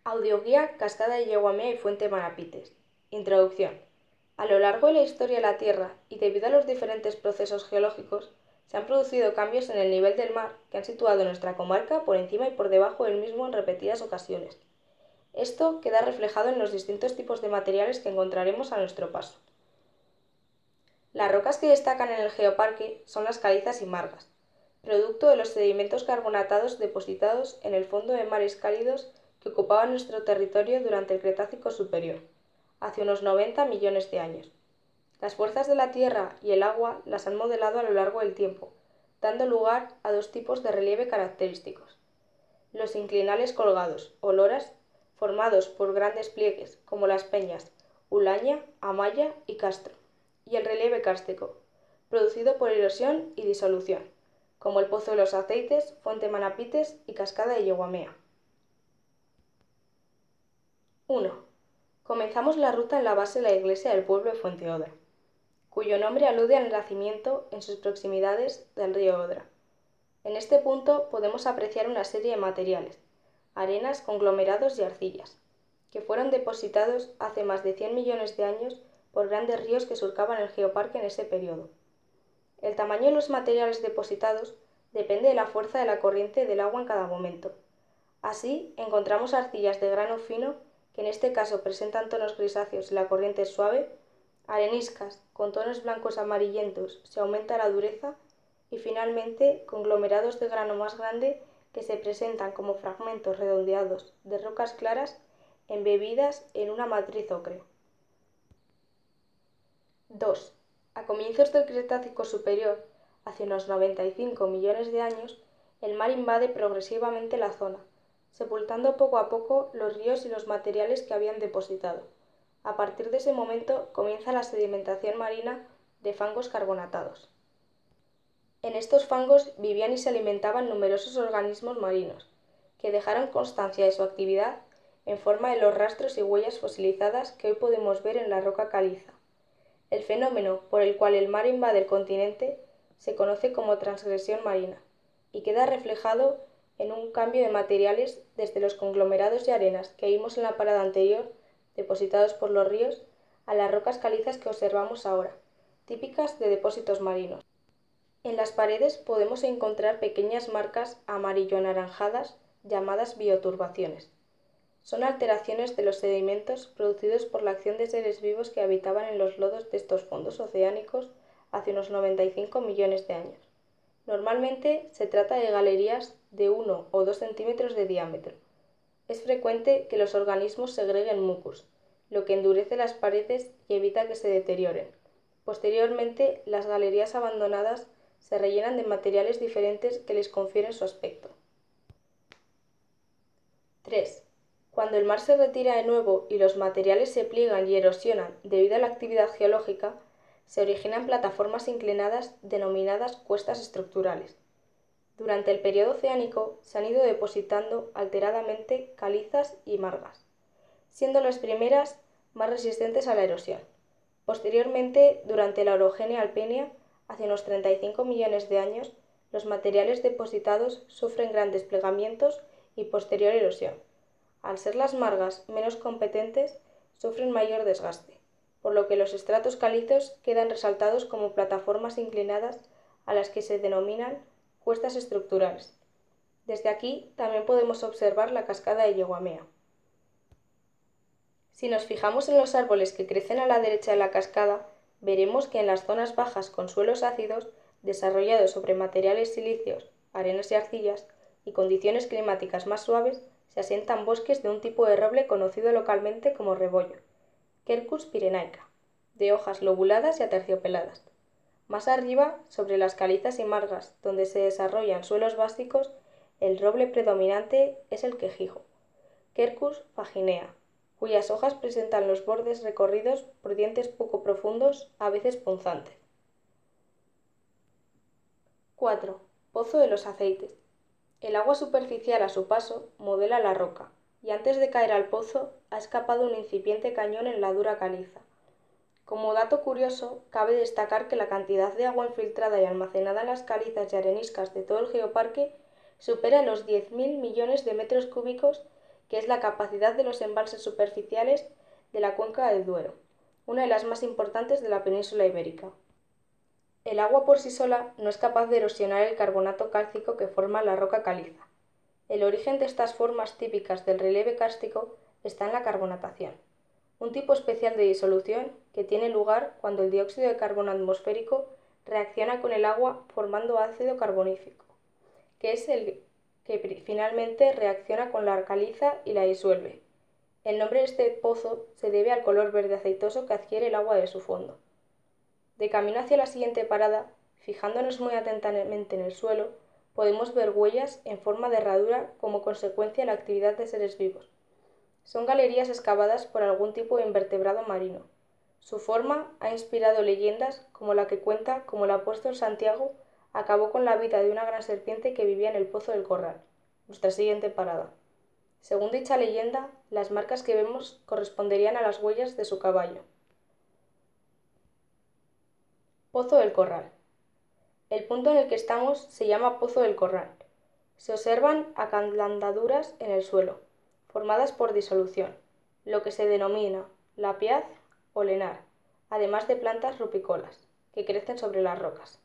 Audioguía Cascada de Yeguamea y Fuente Manapites. Introducción. A lo largo de la historia de la Tierra y debido a los diferentes procesos geológicos, se han producido cambios en el nivel del mar que han situado nuestra comarca por encima y por debajo del mismo en repetidas ocasiones. Esto queda reflejado en los distintos tipos de materiales que encontraremos a nuestro paso. Las rocas que destacan en el geoparque son las calizas y margas, producto de los sedimentos carbonatados depositados en el fondo de mares cálidos que ocupaban nuestro territorio durante el Cretácico superior, hace unos 90 millones de años. Las fuerzas de la Tierra y el agua las han modelado a lo largo del tiempo, dando lugar a dos tipos de relieve característicos. Los inclinales colgados, o loras, formados por grandes pliegues, como las peñas Ulaña, Amaya y Castro, y el relieve kárstico, producido por erosión y disolución, como el Pozo de los Aceites, Fuente Manapites y Cascada de Yeguamea. 1. Comenzamos la ruta en la base de la iglesia del pueblo de Fuente Odra, cuyo nombre alude al nacimiento en sus proximidades del río Odra. En este punto podemos apreciar una serie de materiales, arenas, conglomerados y arcillas, que fueron depositados hace más de 100 millones de años por grandes ríos que surcaban el geoparque en ese periodo. El tamaño de los materiales depositados depende de la fuerza de la corriente del agua en cada momento. Así, encontramos arcillas de grano fino, que en este caso presentan tonos grisáceos y la corriente es suave, areniscas con tonos blancos amarillentos si aumenta la dureza, y finalmente conglomerados de grano más grande que se presentan como fragmentos redondeados de rocas claras embebidas en una matriz ocre. 2. A comienzos del Cretácico superior, hace unos 95 millones de años, el mar invade progresivamente la zona, sepultando poco a poco los ríos y los materiales que habían depositado. A partir de ese momento comienza la sedimentación marina de fangos carbonatados. En estos fangos vivían y se alimentaban numerosos organismos marinos, que dejaron constancia de su actividad en forma de los rastros y huellas fosilizadas que hoy podemos ver en la roca caliza. El fenómeno por el cual el mar invade el continente se conoce como transgresión marina y queda reflejado en un cambio de materiales desde los conglomerados y arenas que vimos en la parada anterior, depositados por los ríos, a las rocas calizas que observamos ahora, típicas de depósitos marinos. En las paredes podemos encontrar pequeñas marcas amarillo-anaranjadas llamadas bioturbaciones. Son alteraciones de los sedimentos producidos por la acción de seres vivos que habitaban en los lodos de estos fondos oceánicos hace unos 95 millones de años. Normalmente se trata de galerías de 1 o 2 centímetros de diámetro. Es frecuente que los organismos segreguen mucus, lo que endurece las paredes y evita que se deterioren. Posteriormente, las galerías abandonadas se rellenan de materiales diferentes que les confieren su aspecto. 3. Cuando el mar se retira de nuevo y los materiales se pliegan y erosionan debido a la actividad geológica, se originan plataformas inclinadas denominadas cuestas estructurales. Durante el periodo oceánico se han ido depositando alteradamente calizas y margas, siendo las primeras más resistentes a la erosión. Posteriormente, durante la orogenia alpenia, hace unos 35 millones de años, los materiales depositados sufren grandes plegamientos y posterior erosión. Al ser las margas menos competentes, sufren mayor desgaste, por lo que los estratos calizos quedan resaltados como plataformas inclinadas a las que se denominan cuestas estructurales. Desde aquí también podemos observar la cascada de Yeguamea. Si nos fijamos en los árboles que crecen a la derecha de la cascada, veremos que en las zonas bajas con suelos ácidos, desarrollados sobre materiales silíceos, arenas y arcillas, y condiciones climáticas más suaves, se asientan bosques de un tipo de roble conocido localmente como rebollo, Quercus pyrenaica, de hojas lobuladas y aterciopeladas. Más arriba, sobre las calizas y margas, donde se desarrollan suelos básicos, el roble predominante es el quejigo, Quercus faginea, cuyas hojas presentan los bordes recorridos por dientes poco profundos, a veces punzantes. 4. Pozo de los Aceites. El agua superficial a su paso modela la roca, y antes de caer al pozo ha escapado un incipiente cañón en la dura caliza. Como dato curioso, cabe destacar que la cantidad de agua infiltrada y almacenada en las calizas y areniscas de todo el geoparque supera los 10.000 millones de metros cúbicos que es la capacidad de los embalses superficiales de la cuenca del Duero, una de las más importantes de la península ibérica. El agua por sí sola no es capaz de erosionar el carbonato cálcico que forma la roca caliza. El origen de estas formas típicas del relieve kárstico está en la carbonatación, un tipo especial de disolución que tiene lugar cuando el dióxido de carbono atmosférico reacciona con el agua formando ácido carbonífico, que es el que finalmente reacciona con la caliza y la disuelve. El nombre de este pozo se debe al color verde aceitoso que adquiere el agua de su fondo. De camino hacia la siguiente parada, fijándonos muy atentamente en el suelo, podemos ver huellas en forma de herradura como consecuencia de la actividad de seres vivos. Son galerías excavadas por algún tipo de invertebrado marino. Su forma ha inspirado leyendas como la que cuenta cómo el apóstol Santiago acabó con la vida de una gran serpiente que vivía en el Pozo del Corral, nuestra siguiente parada. Según dicha leyenda, las marcas que vemos corresponderían a las huellas de su caballo. Pozo del Corral. El punto en el que estamos se llama Pozo del Corral. Se observan acandaduras en el suelo, formadas por disolución, lo que se denomina lapiaz o lenar, además de plantas rupicolas, que crecen sobre las rocas.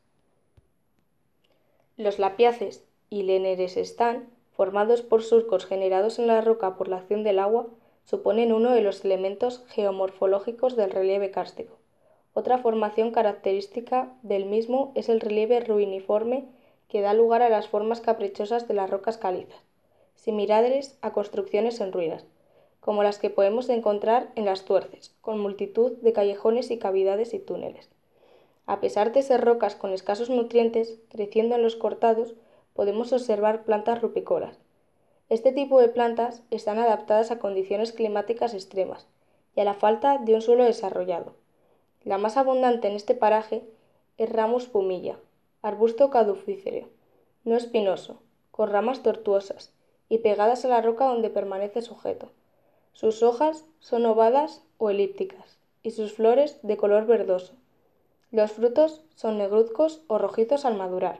Los lapiaces y leneres están formados por surcos generados en la roca por la acción del agua, suponen uno de los elementos geomorfológicos del relieve kárstico. Otra formación característica del mismo es el relieve ruiniforme que da lugar a las formas caprichosas de las rocas calizas, similares a construcciones en ruinas, como las que podemos encontrar en las Tuerces, con multitud de callejones y cavidades y túneles. A pesar de ser rocas con escasos nutrientes, creciendo en los cortados, podemos observar plantas rupicolas. Este tipo de plantas están adaptadas a condiciones climáticas extremas y a la falta de un suelo desarrollado. La más abundante en este paraje es Ramus pumilla, arbusto caducifolio, no espinoso, con ramas tortuosas y pegadas a la roca donde permanece sujeto. Sus hojas son ovadas o elípticas y sus flores de color verdoso. Los frutos son negruzcos o rojizos al madurar.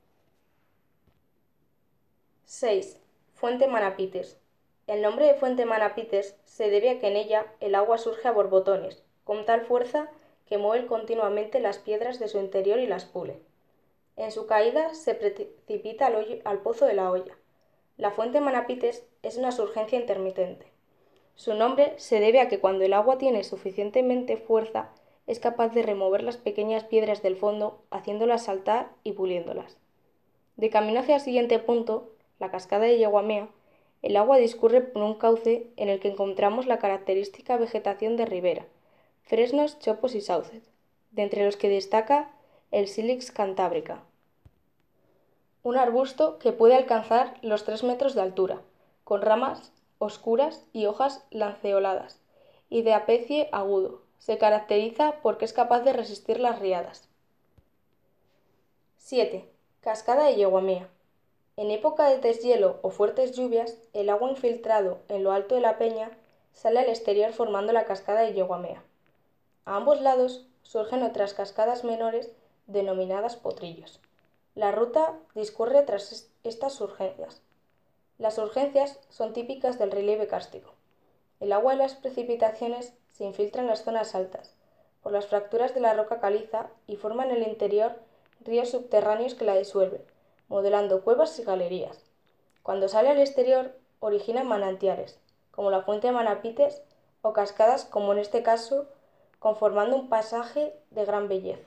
6. Fuente Manapites. El nombre de Fuente Manapites se debe a que en ella el agua surge a borbotones, con tal fuerza que mueve continuamente las piedras de su interior y las pule. En su caída se precipita al pozo de la olla. La fuente Manapites es una surgencia intermitente. Su nombre se debe a que cuando el agua tiene suficientemente fuerza es capaz de remover las pequeñas piedras del fondo, haciéndolas saltar y puliéndolas. De camino hacia el siguiente punto, la cascada de Yeguamea, el agua discurre por un cauce en el que encontramos la característica vegetación de ribera, fresnos, chopos y sauces, de entre los que destaca el Silix cantábrica, un arbusto que puede alcanzar los 3 metros de altura, con ramas oscuras y hojas lanceoladas, y de ápice agudo. Se caracteriza porque es capaz de resistir las riadas. 7. Cascada de Yeguamea. En época de deshielo o fuertes lluvias, el agua infiltrado en lo alto de la peña sale al exterior formando la cascada de Yeguamea. A ambos lados surgen otras cascadas menores denominadas potrillos. La ruta discurre tras estas surgencias. Las surgencias son típicas del relieve kárstico. El agua y las precipitaciones se infiltran en las zonas altas, por las fracturas de la roca caliza y forman en el interior ríos subterráneos que la disuelven, modelando cuevas y galerías. Cuando sale al exterior, origina manantiales, como la fuente de Manapites, o cascadas, como en este caso, conformando un pasaje de gran belleza.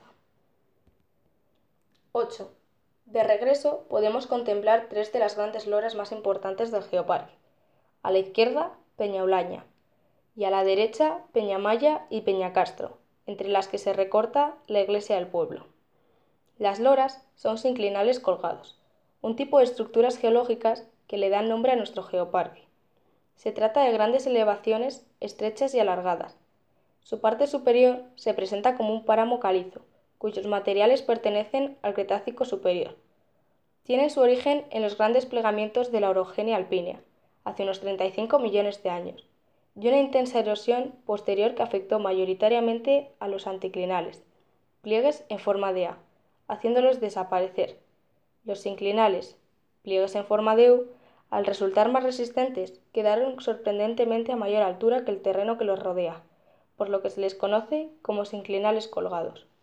8. De regreso podemos contemplar 3 de las grandes loras más importantes del geoparque. A la izquierda, Peñaulaña, y a la derecha, Peñamaya y Peñacastro, entre las que se recorta la iglesia del pueblo. Las loras son sinclinales colgados, un tipo de estructuras geológicas que le dan nombre a nuestro geoparque. Se trata de grandes elevaciones estrechas y alargadas. Su parte superior se presenta como un páramo calizo, cuyos materiales pertenecen al Cretácico superior. Tiene su origen en los grandes plegamientos de la orogenia alpínea, hace unos 35 millones de años, y una intensa erosión posterior que afectó mayoritariamente a los anticlinales, pliegues en forma de A, haciéndolos desaparecer. Los sinclinales, pliegues en forma de U, Al resultar más resistentes, quedaron sorprendentemente a mayor altura que el terreno que los rodea, por lo que se les conoce como sinclinales colgados.